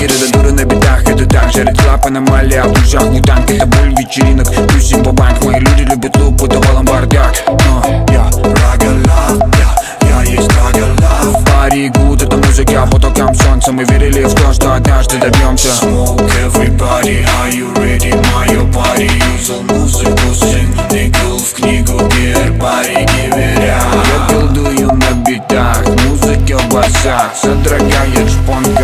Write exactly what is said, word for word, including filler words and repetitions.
это дуры на битах, это так. Жарит клап, аномалия, в ушах мутант. Это боль вечеринок, тусим по банк. Мои люди любят луп, это валом бардак. Но я Ragga Love, я, я есть Ragga Love. Пари гуд, это музыка по токам солнца. Мы верили в то, что однажды добьемся. Smoke everybody, are you ready? Мое пари, юзал музыку, сын никл в книгу гербарий гиверя. Я билдую на битах, музыка в басах, содрогает шпонка.